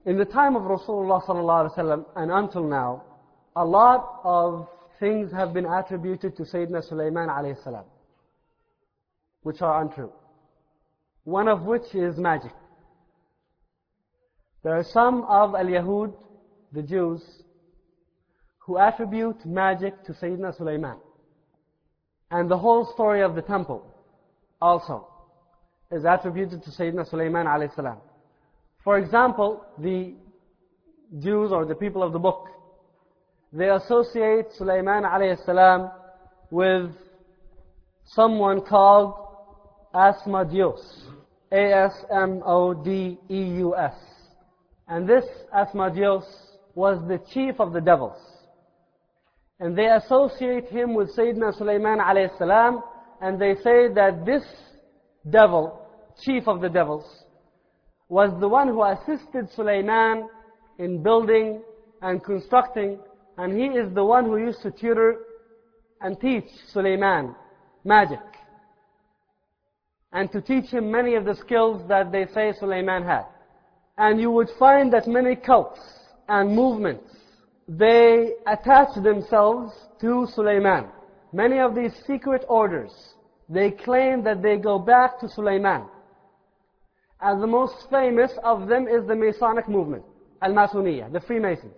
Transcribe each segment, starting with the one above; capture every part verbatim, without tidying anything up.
In the time of Rasulullah sallallahu alaihi wasallam and until now, a lot of things have been attributed to Sayyidina Sulaiman alayhi salam, which are untrue. One of which is magic. There are some of al-Yahud, the Jews, who attribute magic to Sayyidina Sulaiman. And the whole story of the temple also is attributed to Sayyidina Sulaiman alayhi salam. For example, the Jews or the people of the book, they associate Sulaiman alayhi salam with someone called Asmodeus. A S M O D E U S. And this Asmodeus was the chief of the devils. And they associate him with Sayyidina Sulaiman alayhi salam, and they say that this devil, chief of the devils, was the one who assisted Sulaiman in building and constructing, and he is the one who used to tutor and teach Sulaiman magic, and to teach him many of the skills that they say Sulaiman had. And you would find that many cults and movements, they attach themselves to Sulaiman. Many of these secret orders, they claim that they go back to Sulaiman. And the most famous of them is the Masonic movement, Al-Masoniyya, the Freemasons.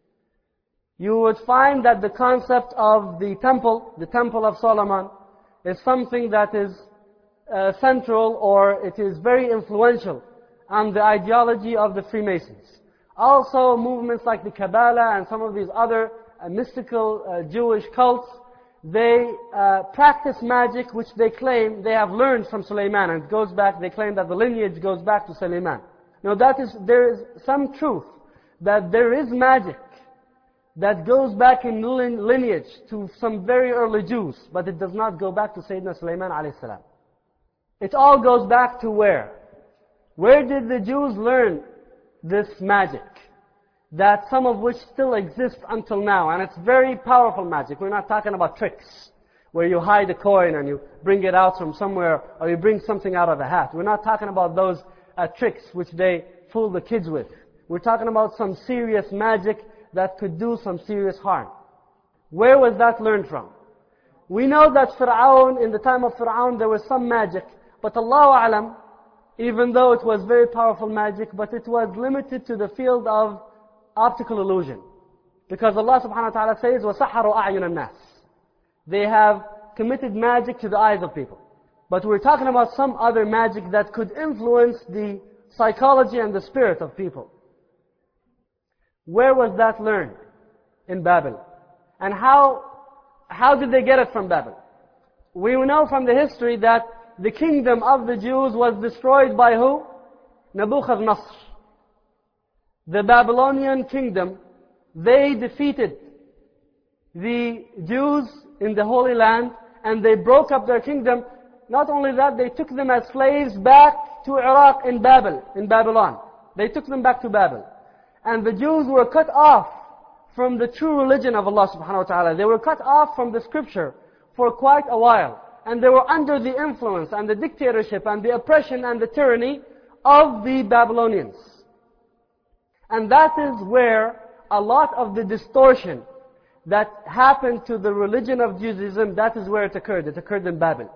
You would find that the concept of the temple, the Temple of Solomon, is something that is uh, central, or it is very influential on the ideology of the Freemasons. Also, movements like the Kabbalah and some of these other uh, mystical uh, Jewish cults, they uh, practice magic which they claim they have learned from Sulaiman, and it goes back, they claim that the lineage goes back to Sulaiman. Now that is, there is some truth that there is magic that goes back in lineage to some very early Jews, but it does not go back to Sayyidina Sulaiman alayhi salam. It all goes back to where? Where did the Jews learn this magic? That some of which still exists until now, and it's very powerful magic. We're not talking about tricks, where you hide a coin and you bring it out from somewhere, or you bring something out of a hat. We're not talking about those uh, tricks which they fool the kids with. We're talking about some serious magic that could do some serious harm. Where was that learned from? We know that Fir'aun, in the time of Fir'aun, there was some magic, but Allahu A'lam, even though it was very powerful magic, but it was limited to the field of optical illusion. Because Allah subhanahu wa ta'ala says, وَسَحَّرُوا أَعْيُنَ النَّاسِ. They have committed magic to the eyes of people. But we're talking about some other magic that could influence the psychology and the spirit of people. Where was that learned? In Babel. And how, how did they get it from Babel? We know from the history that the kingdom of the Jews was destroyed by who? Nebuchadnezzar. The Babylonian kingdom, they defeated the Jews in the Holy Land, and they broke up their kingdom. Not only that, they took them as slaves back to Iraq in Babel, in Babylon. They took them back to Babel. And the Jews were cut off from the true religion of Allah subhanahu wa ta'ala. They were cut off from the scripture for quite a while. And they were under the influence and the dictatorship and the oppression and the tyranny of the Babylonians. And that is where a lot of the distortion that happened to the religion of Judaism, that is where it occurred. It occurred in Babel.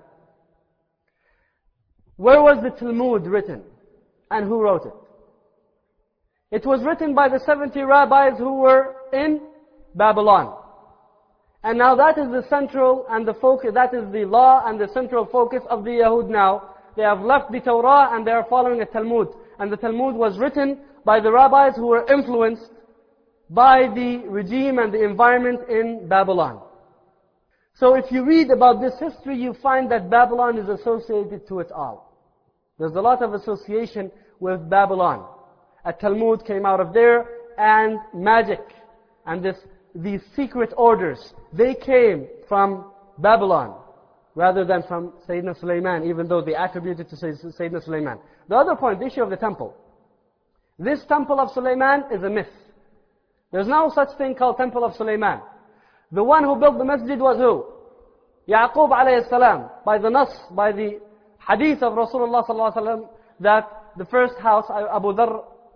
Where was the Talmud written? And who wrote it? It was written by the seventy rabbis who were in Babylon. And now that is the central and the focus, that is the law and the central focus of the Yahud now. They have left the Torah and they are following a Talmud. And the Talmud was written by the rabbis who were influenced by the regime and the environment in Babylon. So if you read about this history, you find that Babylon is associated to it all. There's a lot of association with Babylon. A Talmud came out of there, and magic, and this, these secret orders, they came from Babylon, rather than from Sayyidina Sulaiman, even though they attributed to Sayyidina Sulaiman. The other point, the issue of the temple. This temple of Sulaiman is a myth. There's no such thing called Temple of Sulaiman. The one who built the masjid was who? Yaqub alayhi salam. By the nas, by the hadith of Rasulullah sallallahu alaihi wasallam, that the first house, Abu Dharr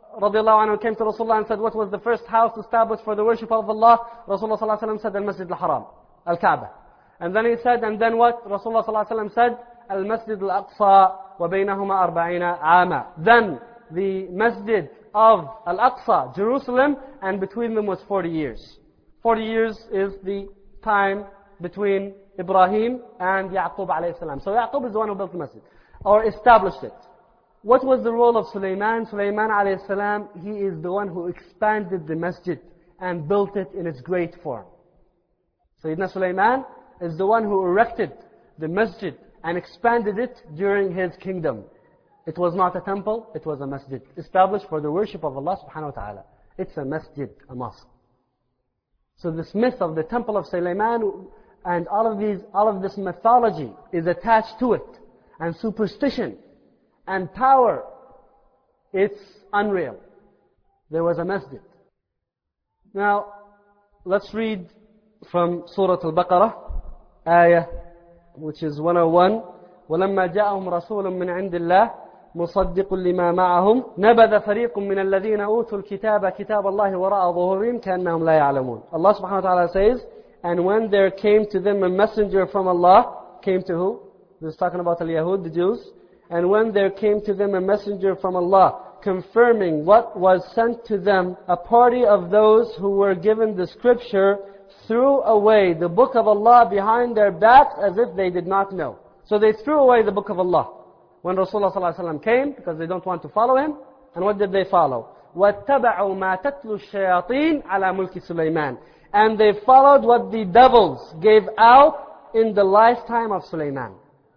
radiallahu anhu came to Rasulullah and said, what was the first house established for the worship of Allah? Rasulullah sallallahu alaihi wasallam said, Al-Masjid al-Haram, Al-Kaaba. And then he said, and then what? Rasulullah sallallahu alaihi wasallam said, Al-Masjid al-Aqsa wa baynahuma arba'ina ama. Then the Masjid of Al-Aqsa, Jerusalem, and between them was forty years. forty years is the time between Ibrahim and Yaqub alayhi salam. So Yaqub is the one who built the masjid, or established it. What was the role of Sulaiman? Sulaiman alayhi salam, he is the one who expanded the masjid and built it in its great form. Sayyidina Sulaiman is the one who erected the masjid and expanded it during his kingdom. It was not a temple, it was a masjid, established for the worship of Allah subhanahu wa ta'ala. It's a masjid, a mosque. So this myth of the temple of Sulaiman and all of these, all of this mythology is attached to it, and superstition and power, it's unreal. There was a masjid. Now, let's read from Surah Al-Baqarah, ayah, which is one oh one. وَلَمَّا جَاءَهُمْ رَسُولٌ مِّنْ عِنْدِ اللَّهِ مُصَدِّقٌ لِمَا مَعَهُمْ نَبَذَ فَرِيقٌ مِّنَ الَّذِينَ أُوتُوا الْكِتَابَ كِتَابَ اللَّهِ وَرَاءَ ظُهُورِهِمْ كَأَنَّهُمْ لَا يَعْلَمُونَ. Allah subhanahu wa ta'ala says, and when there came to them a messenger from Allah, came to who? This is talking about al-Yahud, the Jews. And when there came to them a messenger from Allah, confirming what was sent to them, a party of those who were given the scripture threw away the book of Allah behind their backs as if they did not know. So they threw away the book of Allah when Rasulullah sallallahu alaihi wasallam came, because they don't want to follow him. And what did they follow? وَاتَّبَعُوا مَا تَتْلُو الشَّيَاطِينَ عَلَى مُلْكِ سُلَيْمَانَ. And they followed what the devils gave out in the lifetime of Sulaiman.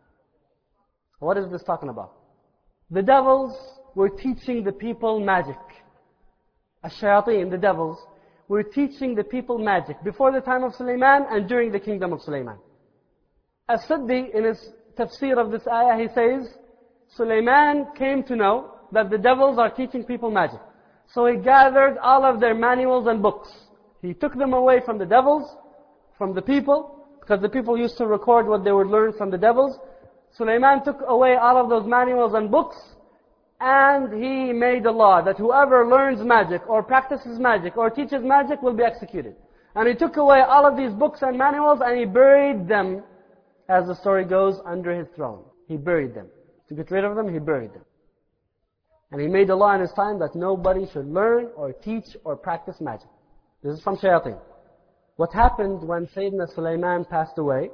What is this talking about? The devils were teaching the people magic. Ash-shayateen, the devils, were teaching the people magic before the time of Sulaiman and during the kingdom of Sulaiman. As-Siddi, in his tafsir of this ayah, he says, Sulaiman came to know that the devils are teaching people magic. So he gathered all of their manuals and books. He took them away from the devils, from the people, because the people used to record what they would learn from the devils. Sulaiman took away all of those manuals and books, and he made a law that whoever learns magic or practices magic or teaches magic will be executed. And he took away all of these books and manuals and he buried them, as the story goes, under his throne. He buried them. To get rid of them, he buried them. And he made a law in his time that nobody should learn or teach or practice magic. This is from shayateen. What happened when Sayyidina Sulaiman passed away?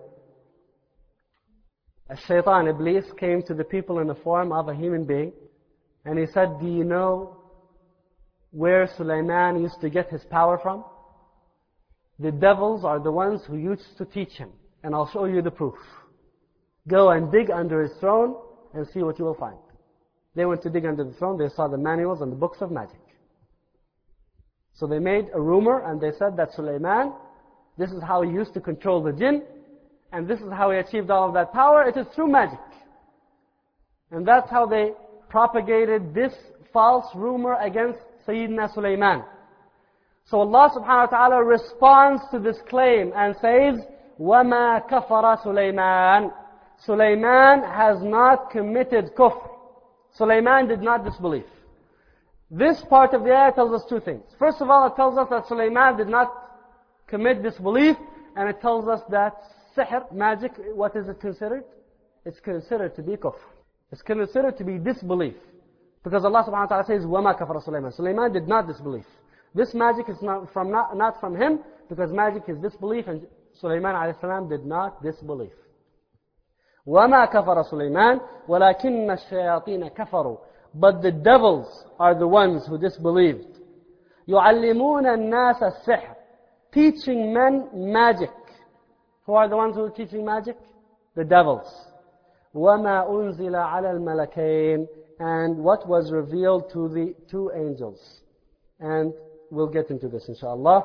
A shaitan, Iblis, came to the people in the form of a human being, and he said, do you know where Sulaiman used to get his power from? The devils are the ones who used to teach him, and I'll show you the proof. Go and dig under his throne and see what you will find. They went to dig under the throne, they saw the manuals and the books of magic. So they made a rumor and they said that Sulaiman, this is how he used to control the jinn, and this is how he achieved all of that power. It is through magic. And that's how they propagated this false rumor against Sayyidina Sulaiman. So Allah subhanahu wa ta'ala responds to this claim and says, وَمَا كَفَرَ Sulaiman. Sulaiman has not committed kufr. Sulaiman did not disbelieve. This part of the ayah tells us two things. First of all, it tells us that Sulaiman did not commit disbelief, and it tells us that sihr, magic, what is it considered? It's considered to be kufr. It's considered to be disbelief. Because Allah subhanahu wa ta'ala says, وَمَا كَفَرَ Sulaiman. Sulaiman did not disbelieve. This magic is not from, not, not from him, because magic is disbelief, and Sulaiman alayhi salam did not disbelieve. وَمَا كَفَرَ Sulaiman وَلَكِنَّ الشَّيَاطِينَ كَفَرُوا. But the devils are the ones who disbelieved. يُعَلِّمُونَ النَّاسَ السِّحْرِ. Teaching men magic. Who are the ones who are teaching magic? The devils. وَمَا أُنزِلَ عَلَى الْمَلَكَيْنِ. And what was revealed to the two angels. And we'll get into this inshallah.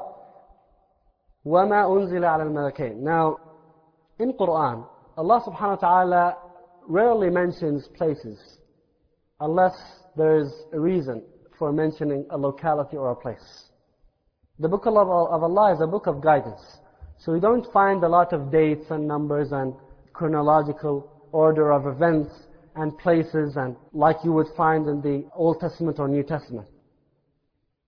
وَمَا أُنزِلَ عَلَى الْمَلَكَيْنِ. Now, in Quran, Allah subhanahu wa ta'ala rarely mentions places unless there is a reason for mentioning a locality or a place. The book of Allah is a book of guidance. So we don't find a lot of dates and numbers and chronological order of events and places and like you would find in the Old Testament or New Testament.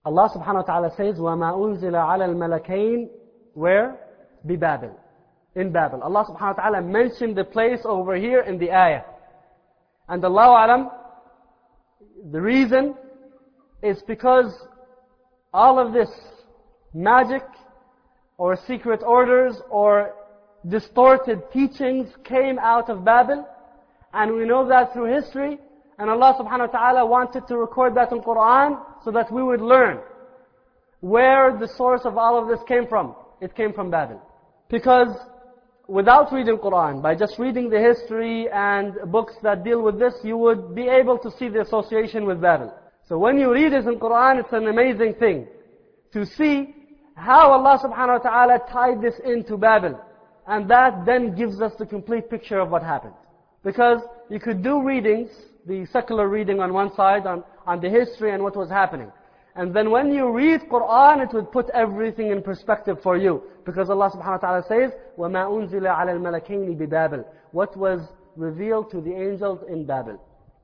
Allah subhanahu wa ta'ala says, وَمَا أُنزِلَ عَلَى الْمَلَكَيْنِ Where? بِبَابِل. In Babel. Allah subhanahu wa ta'ala mentioned the place over here in the ayah. And Allahu Alam, the reason is because all of this magic or secret orders or distorted teachings came out of Babel. And we know that through history. And Allah subhanahu wa ta'ala wanted to record that in Quran so that we would learn where the source of all of this came from. It came from Babel. Because without reading Quran, by just reading the history and books that deal with this, you would be able to see the association with Babel. So when you read it in Quran, it's an amazing thing to see how Allah subhanahu wa ta'ala tied this into Babel. And that then gives us the complete picture of what happened. Because you could do readings, the secular reading on one side, on, on the history and what was happening. And then when you read Quran, it would put everything in perspective for you. Because Allah subhanahu wa ta'ala says, وَمَا أُنزِلَ عَلَى الْمَلَكَيْنِ بِبَابِل What was revealed to the angels in Babel.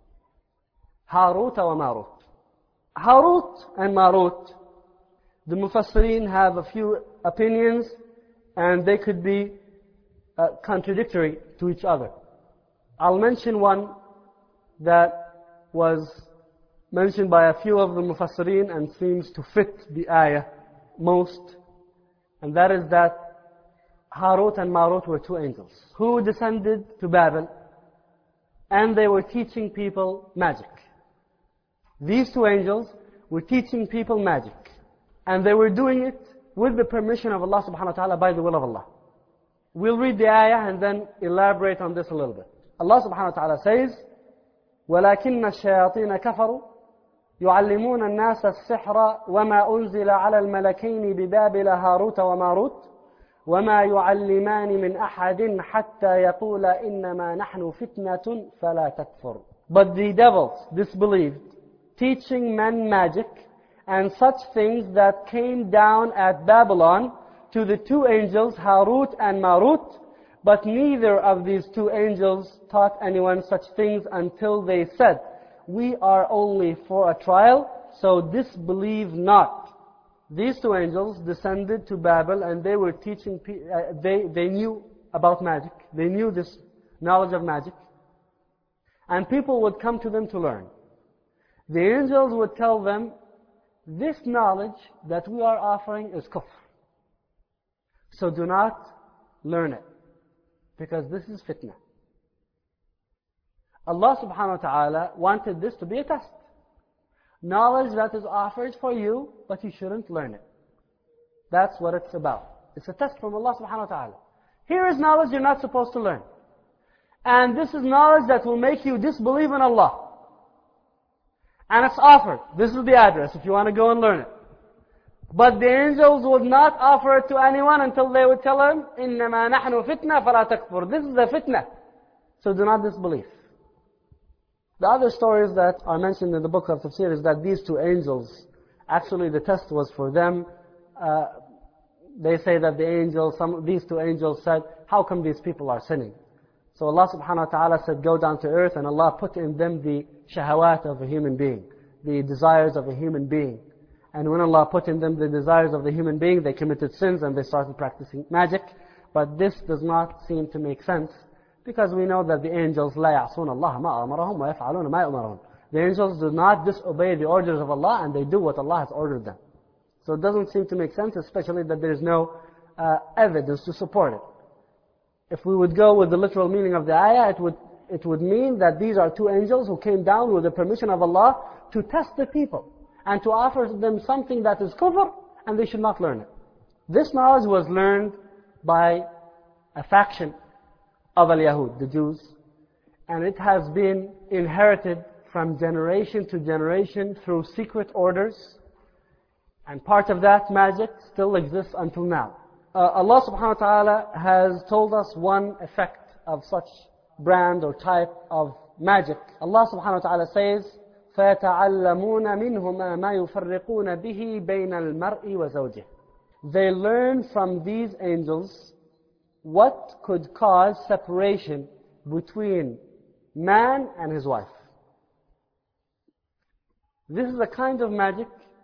Harut wa Marut. Harut and Marut, the Mufassirin have a few opinions and they could be uh, contradictory to each other. I'll mention one that was mentioned by a few of the Mufassirin and seems to fit the ayah most. And that is that Harut and Marut were two angels who descended to Babel and they were teaching people magic. These two angels were teaching people magic. And they were doing it with the permission of Allah subhanahu wa ta'ala, by the will of Allah. We'll read the ayah and then elaborate on this a little bit. Allah subhanahu wa ta'ala says, وَلَكِنَّ الشَّيَاطِينَ كَفَرُوا يُعَلِّمُونَ النَّاسَ السِّحْرَ وَمَا أُنزِلَ عَلَى الْمَلَكَيْنِ بِبَابِلَ هَارُوتَ وَمَارُوتَ وَمَا يُعَلِّمَانِ مِنْ أَحَدٍ حَتَّى يَقُولَ إِنَّمَا نَحْنُ فِتْنَةٌ فَلَا تَكْفُرْ But the devils disbelieved, teaching men magic and such things that came down at Babylon to the two angels, Harut and Marut, but neither of these two angels taught anyone such things until they said, we are only for a trial, so disbelieve not. These two angels descended to Babel and they were teaching, uh, they, they knew about magic. They knew this knowledge of magic. And people would come to them to learn. The angels would tell them, this knowledge that we are offering is kufr. So do not learn it. Because this is fitna. Allah subhanahu wa ta'ala wanted this to be a test. Knowledge that is offered for you, but you shouldn't learn it. That's what it's about. It's a test from Allah subhanahu wa ta'ala. Here is knowledge you're not supposed to learn. And this is knowledge that will make you disbelieve in Allah. And it's offered. This is the address if you want to go and learn it. But the angels would not offer it to anyone until they would tell him, إِنَّمَا نَحْنُ فِتْنَةٌ فَلَا تَكْفُرْ This is a fitna. So do not disbelieve. The other stories that are mentioned in the book of Tafsir is that these two angels, actually the test was for them. Uh, they say that the angels, some these two angels said, how come these people are sinning? So Allah subhanahu wa ta'ala said, go down to earth, and Allah put in them the shahawat of a human being, the desires of a human being. And when Allah put in them the desires of the human being, they committed sins and they started practicing magic. But this does not seem to make sense, because we know that the angels لا يعصون الله ما أمرهم ويفعلون ما يؤمرون. The angels do not disobey the orders of Allah, and they do what Allah has ordered them. So it doesn't seem to make sense, especially that there is no uh, evidence to support it. If we would go with the literal meaning of the ayah, it would it would mean that these are two angels who came down with the permission of Allah to test the people and to offer them something that is kufr, and they should not learn it. This knowledge was learned by a faction of al-Yahud, the Jews, and it has been inherited from generation to generation through secret orders, and part of that magic still exists until now. Uh, Allah subhanahu wa ta'ala has told us one effect of such brand or type of magic. Allah subhanahu wa ta'ala says, فَيَتَعَلَّمُونَ مِنْهُمَا مَا يُفَرِّقُونَ بِهِ بَيْنَ الْمَرْءِ وَزَوْجِهِ They learn from these angels what could cause separation between man and his wife. This is a kind of magic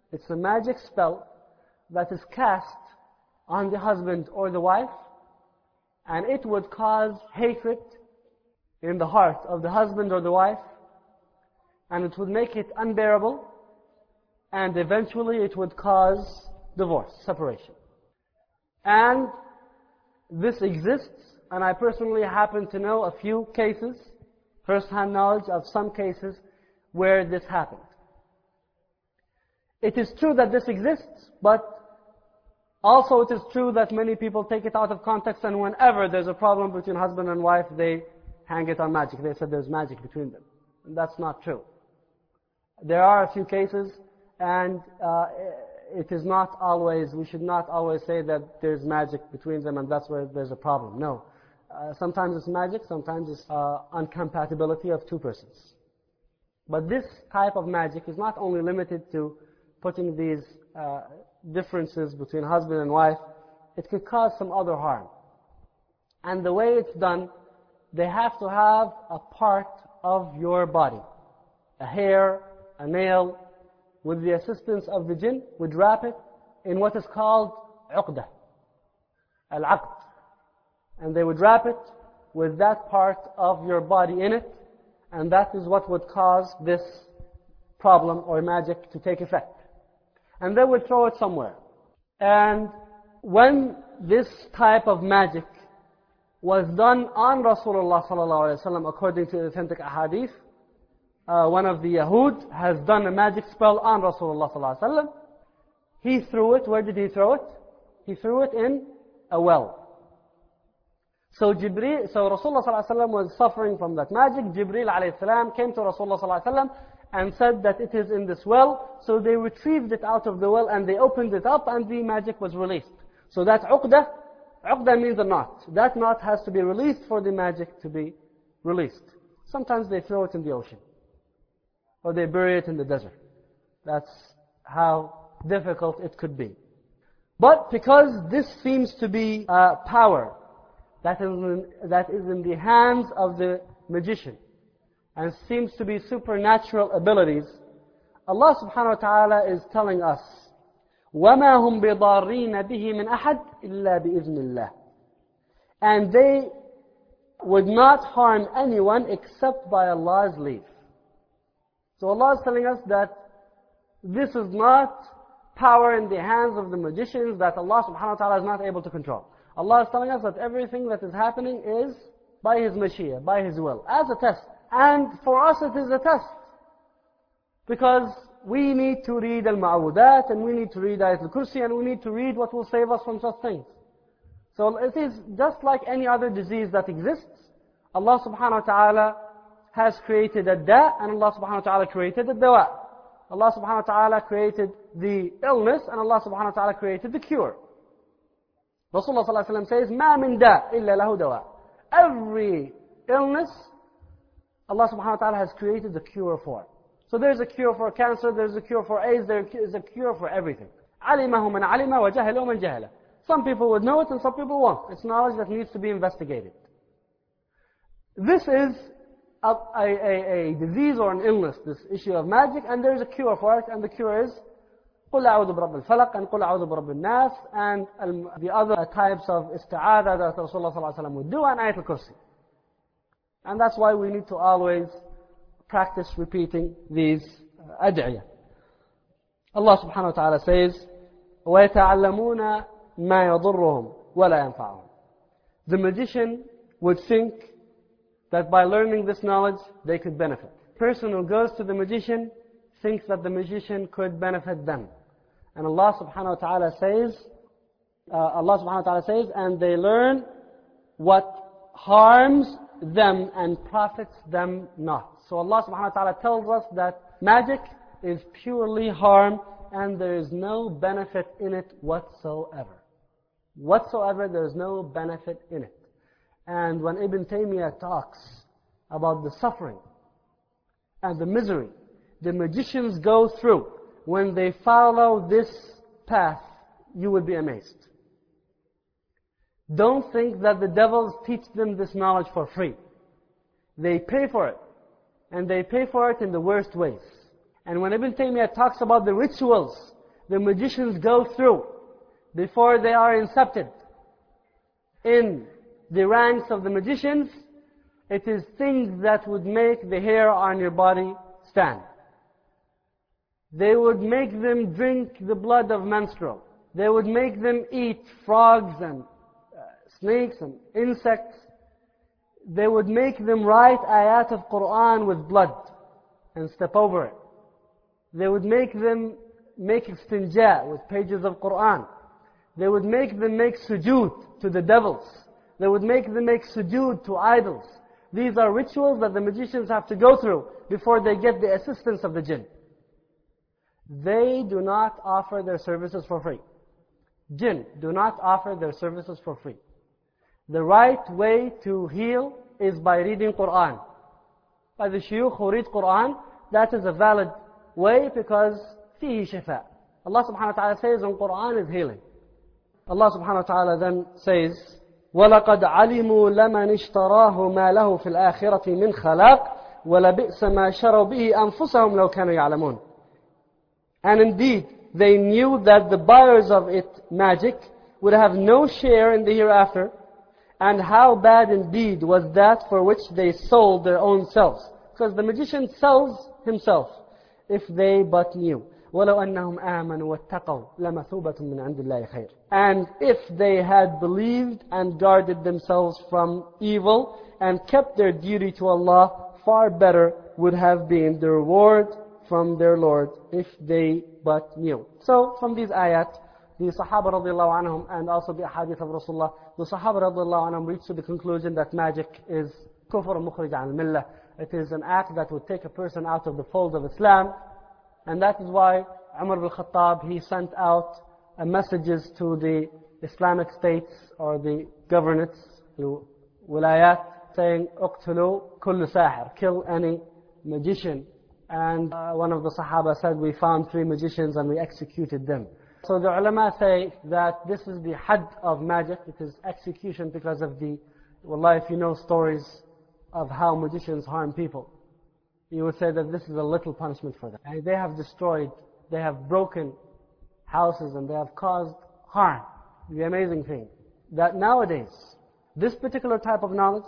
It's a magic spell that is cast on the husband or the wife, and it would cause hatred in the heart of the husband or the wife, and it would make it unbearable, and eventually it would cause divorce, separation. And this exists, and I personally happen to know a few cases, first-hand knowledge of some cases where this happened. It is true that this exists, but also it is true that many people take it out of context, and whenever there's a problem between husband and wife, they hang it on magic. They said there's magic between them. And that's not true. There are a few cases, and uh, it is not always, we should not always say that there's magic between them and that's where there's a problem. No. Uh, sometimes it's magic, sometimes it's uh, incompatibility of two persons. But this type of magic is not only limited to putting these uh, differences between husband and wife, it could cause some other harm. And the way it's done, they have to have a part of your body, a hair, a nail, with the assistance of the jinn, would wrap it in what is called uqdah, al-aqd. And they would wrap it with that part of your body in it, and that is what would cause this problem or magic to take effect. And they would throw it somewhere. And when this type of magic was done on Rasulullah sallallahu alaihi wasallam, according to the authentic ahadith, uh, one of the Yahud has done a magic spell on Rasulullah sallallahu alaihi wasallam. He threw it. Where did he throw it? He threw it in a well. So Jibreel, so Rasulullah sallallahu alaihi wasallam was suffering from that magic. Jibreel alayhi salam came to Rasulullah sallallahu alaihi wasallam and said that it is in this well. So they retrieved it out of the well and they opened it up and the magic was released. So that uqdah, uqdah means a knot. That knot has to be released for the magic to be released. Sometimes they throw it in the ocean, or they bury it in the desert. That's how difficult it could be. But because this seems to be uh, power that is, in, that is in the hands of the magician, and seems to be supernatural abilities, Allah subhanahu wa ta'ala is telling us, وَمَا هُمْ بِضَارِّينَ بِهِ مِنْ أَحَدٍ إِلَّا بِإِذْنِ اللَّهِ. And they would not harm anyone except by Allah's leave. So Allah is telling us that this is not power in the hands of the magicians that Allah subhanahu wa ta'ala is not able to control. Allah is telling us that everything that is happening is by His Mashiach, by His will, as a test. And for us it is a test. Because we need to read Al-Ma'awudat, and we need to read Ayat Al-Kursi, and we need to read what will save us from such things. So it is just like any other disease that exists. Allah subhanahu wa ta'ala has created a da, and Allah subhanahu wa ta'ala created a dawa. Allah subhanahu wa ta'ala created the illness, and Allah subhanahu wa ta'ala created the cure. Rasulullah sallallahu alaihi wasallam says, "Ma min da illa lahu dawa." Every illness, Allah subhanahu wa ta'ala has created the cure for. So there's a cure for cancer, there's a cure for AIDS, there is a cure for everything. عَلِمَهُ مَنْ عَلِمَ وَجَهِلَهُ مَنْ جَهِلَ. Some people would know it and some people won't. It's knowledge that needs to be investigated. This is a, a, a, a disease or an illness, this issue of magic, and there's a cure for it, and the cure is قُلْ أَعُوذُ بِرَبِّ الْفَلَقِ and قُلْ أَعُوذُ بِرَبِّ النَّاسِ, and the other types of isti'adah that Rasulullah sallallahu alaihi wasallam would do, and Ayat Al-Kursi. And that's why we need to always practice repeating these ad'iyah. Allah subhanahu wa ta'ala says, وَيَتَعَلَّمُونَ مَا يَضُرُّهُمْ وَلَا يَنْفَعُهُم. The magician would think that by learning this knowledge, they could benefit. The person who goes to the magician thinks that the magician could benefit them. And Allah subhanahu wa ta'ala says, uh, Allah subhanahu wa ta'ala says, and they learn what harms them and profits them not. So Allah subhanahu wa ta'ala tells us that magic is purely harm and there is no benefit in it whatsoever. Whatsoever, there is no benefit in it. And when Ibn Taymiyyah talks about the suffering and the misery the magicians go through when they follow this path, you would be amazed. Don't think that the devils teach them this knowledge for free. They pay for it. And they pay for it in the worst ways. And when Ibn Taymiyyah talks about the rituals the magicians go through before they are incepted in the ranks of the magicians, it is things that would make the hair on your body stand. They would make them drink the blood of menstrual. They would make them eat frogs and uh, snakes and insects. They would make them write ayat of Quran with blood and step over it. They would make them make istinja with pages of Quran. They would make them make sujood to the devils. They would make them make sujood to idols. These are rituals that the magicians have to go through before they get the assistance of the jinn. They do not offer their services for free. Jinn do not offer their services for free. The right way to heal is by reading Quran. By the shuyukh who read Quran, that is a valid way because فيه شفاء. Allah subhanahu wa ta'ala says in Quran is healing. Allah subhanahu wa ta'ala then says, وَلَقَدْ عَلِمُوا لَمَنِ اشْتَرَاهُ مَا لَهُ فِي الْآخِرَةِ مِنْ خَلَاقٍ وَلَبِئْسَ مَا شَرَوْا بِهِ أَنفُسَهُمْ لَوْ كَانُوا يَعْلَمُونَ. And indeed, they knew that the buyers of it, magic, would have no share in the hereafter, and how bad indeed was that for which they sold their own selves. Because the magician sells himself, if they but knew. وَلَوْ أَنَّهُمْ آمَنُوا وَاتَّقَوْا لَمَثُوبَةٌ مِّنْ عِنْدِ اللَّهِ خَيْرٌ. And if they had believed and guarded themselves from evil and kept their duty to Allah, far better would have been the reward from their Lord if they but knew. So from these ayat, the Sahaba radiallahu anhum and also the hadith of Rasulullah, the Sahaba radiallahu anhum reached to the conclusion that magic is kufr mukhrij an al-millah. It is an act that would take a person out of the fold of Islam. And that is why Umar ibn Khattab, he sent out uh, messages to the Islamic states or the governorates, the wilayat, saying, اقتلوا كل ساحر, kill any magician. And uh, one of the Sahaba said, we found three magicians and we executed them. So the ulama say that this is the had of magic. It is execution because of the, wallah, if you know stories of how magicians harm people, you would say that this is a little punishment for them. And they have destroyed, they have broken houses and they have caused harm. The amazing thing, that nowadays, this particular type of knowledge,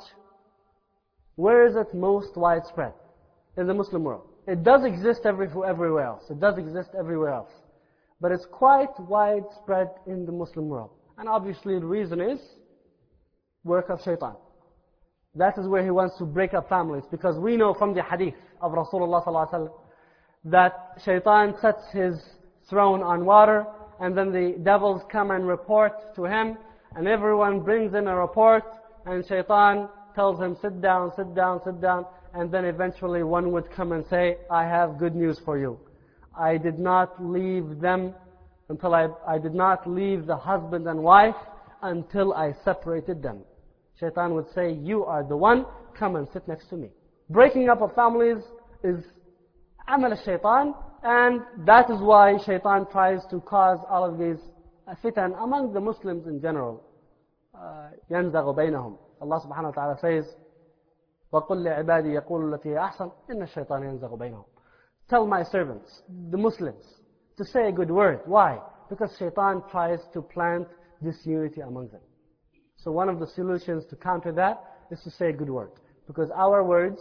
where is it most widespread? In the Muslim world. It does exist every, everywhere else. It does exist everywhere else. But it's quite widespread in the Muslim world. And obviously the reason is work of shaitan. That is where he wants to break up families. Because we know from the hadith of Rasulullah sallallahu alaihi wasallam that shaitan sets his throne on water, and then the devils come and report to him, and everyone brings in a report, and shaitan tells him, sit down, sit down, sit down, and then eventually one would come and say, I have good news for you. I did not leave them until I, I did not leave the husband and wife until I separated them. Shaitan would say, you are the one, come and sit next to me. Breaking up of families is amal shaitan, and that is why shaitan tries to cause all of these fitan among the Muslims in general. يَنْزَغُ بَيْنَهُمْ. Allah subhanahu wa ta'ala says, وَقُلْ لِعِبَادِي يَقُولُ الَّتِي أَحْسَنُ إِنَّ الشَّيْطَانَ يَنْزَغُ بَيْنَهُمْ. Tell my servants, the Muslims, to say a good word. Why? Because shaitan tries to plant disunity among them. So one of the solutions to counter that is to say a good word. Because our words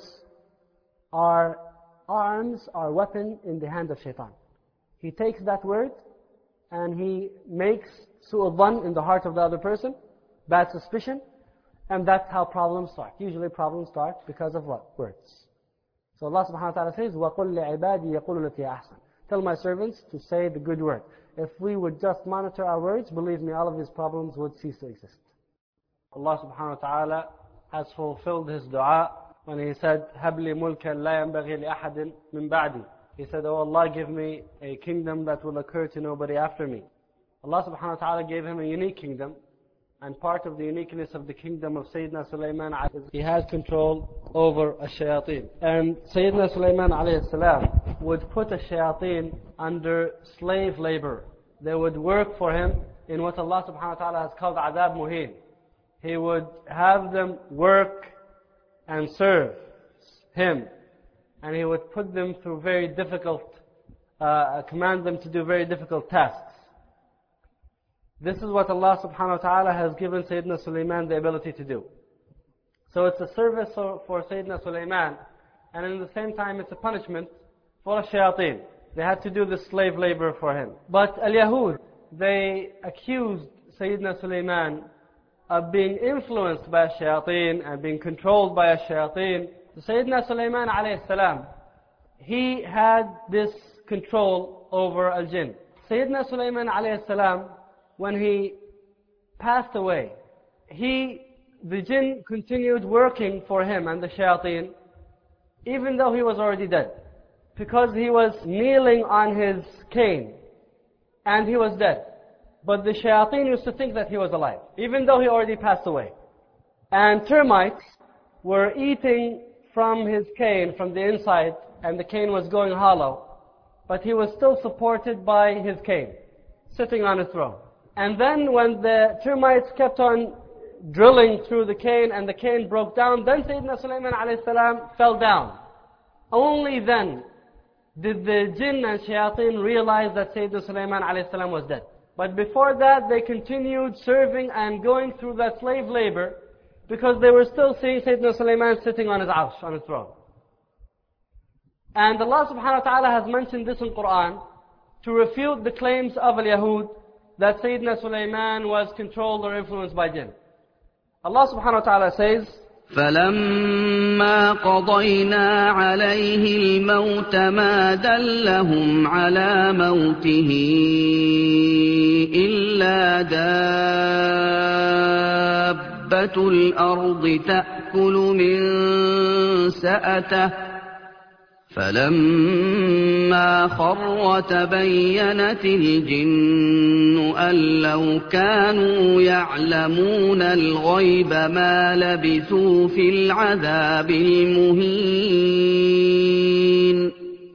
are arms, are weapon in the hand of shaitan. He takes that word and he makes su'u dhan in the heart of the other person, bad suspicion, and that's how problems start. Usually problems start because of what? Words. So Allah subhanahu wa ta'ala says, وَقُلْ لِعِبَادِي يَقُولُ الَّتِي أَحْسَنُ. Tell my servants to say the good word. If we would just monitor our words, believe me, all of these problems would cease to exist. Allah subhanahu wa ta'ala has fulfilled His dua when He said, هَبْ لِي مُلْكًا لَا يَنْبَغِي لِأَحَدٍ مِنْ بَعْدِي. He said, oh Allah, give me a kingdom that will occur to nobody after me. Allah subhanahu wa ta'ala gave him a unique kingdom. And part of the uniqueness of the kingdom of Sayyidina Sulaiman is he had control over a shayateen. And Sayyidina Sulaiman alayhi salam would put a shayateen under slave labor. They would work for him in what Allah subhanahu wa ta'ala has called adab muhin. He would have them work and serve him. And he would put them through very difficult uh, command them to do very difficult tasks. This is what Allah subhanahu wa ta'ala has given Sayyidina Sulaiman the ability to do. So it's a service for Sayyidina Sulaiman, and in the same time it's a punishment for shayateen. They had to do the slave labor for him. But al-Yahud, they accused Sayyidina Sulaiman of being influenced by shayateen and being controlled by shayateen. So Sayyidina Sulaiman alayhi salam, he had this control over al-jinn. Sayyidina Sulaiman alayhi salam, when he passed away, he, the jinn continued working for him and the shayateen, even though he was already dead. Because he was kneeling on his cane, and he was dead. But the shayateen used to think that he was alive, even though he already passed away. And termites were eating from his cane, from the inside, and the cane was going hollow. But he was still supported by his cane, sitting on his throne. And then when the termites kept on drilling through the cane and the cane broke down, then Sayyidina Sulaiman alayhi salam fell down. Only then did the jinn and shayateen realize that Sayyidina Sulaiman alayhi salam was dead. But before that, they continued serving and going through that slave labor because they were still seeing Sayyidina Sulaiman sitting on his arsh, on his throne. And Allah subhanahu wa ta'ala has mentioned this in Quran to refute the claims of al-Yahud that Sayyidina Sulaiman was controlled or influenced by jinn. Allah subhanahu wa ta'ala says, فَلَمَّا قَضَيْنَا عَلَيْهِ الْمَوْتَ مَا دَلَّهُمْ عَلَى مَوْتِهِ إِلَّا دَابَّةُ الْأَرْضِ تَأْكُلُ مِنْ سَأَتَهُ فَلَمَّا خَرَّ تَبَيَّنَتِ الْجِنُّ أَنْ لَوْ كَانُوا يَعْلَمُونَ الْغَيْبَ مَا لَبِثُوا فِي الْعَذَابِ الْمُهِينِ.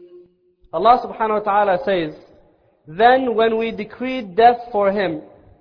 Allah subhanahu wa ta'ala says, then when we decreed death for him,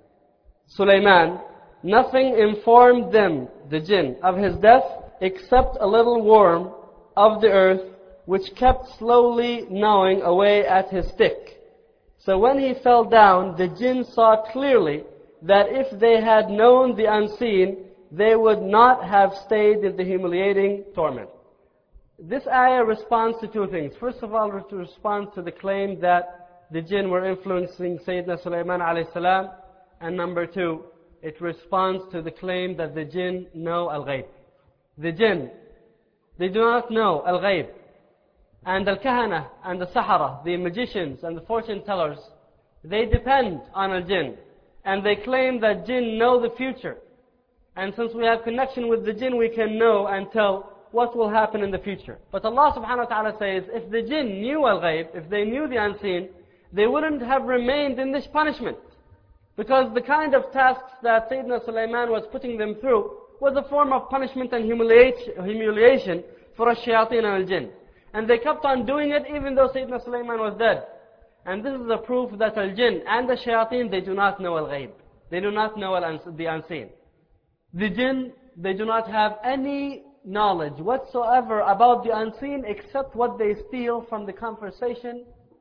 Sulaiman, nothing informed them, the jinn, of his death except a little worm of the earth which kept slowly gnawing away at his stick. So when he fell down, the jinn saw clearly that if they had known the unseen, they would not have stayed in the humiliating torment. This ayah responds to two things. First of all, it responds to the claim that the jinn were influencing Sayyidina Sulaiman alayhi salam. And number two, it responds to the claim that the jinn know al-ghayb. The jinn, they do not know al-ghayb. And al-kahana and the sahara, the magicians and the fortune tellers, they depend on al-jinn. And they claim that jinn know the future. And since we have connection with the jinn, we can know and tell what will happen in the future. But Allah subhanahu wa ta'ala says, if the jinn knew al-ghayb, if they knew the unseen, they wouldn't have remained in this punishment. Because the kind of tasks that Sayyidina Sulaiman was putting them through was a form of punishment and humiliation for al-shayateen and al-jinn. And they kept on doing it even though Sayyidina Sulaiman was dead. And this is a proof that al-jinn and the shayateen, they do not know al-ghayb. They do not know the unseen. The jinn, they do not have any knowledge whatsoever about the unseen except what they steal from the conversation.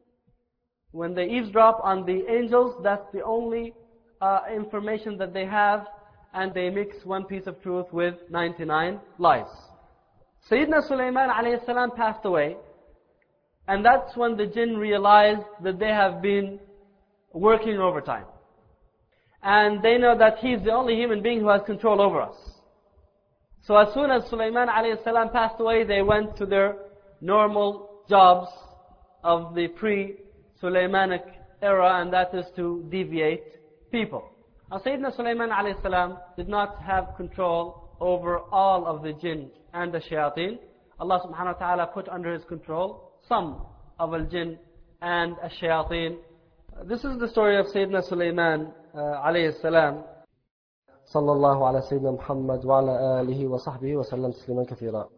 When they eavesdrop on the angels, that's the only uh, information that they have, and they mix one piece of truth with ninety-nine lies. Sayyidina Sulaiman alayhi salam passed away, and that's when the jinn realized that they have been working overtime. And they know that he's the only human being who has control over us. So as soon as Sulaiman alayhi salam passed away, they went to their normal jobs of the pre-Sulaimanic era, and that is to deviate people. Now Sayyidina Sulaiman alayhi salam did not have control over all of the jinn and the shayateen. Allah subhanahu wa ta'ala put under his control some of al-jinn and al-shayateen. This is the story of Sayyidina Sulaiman alayhi salam. صلى الله على سيدنا محمد وعلى آله وصحبه وسلم تسليما كثيرا.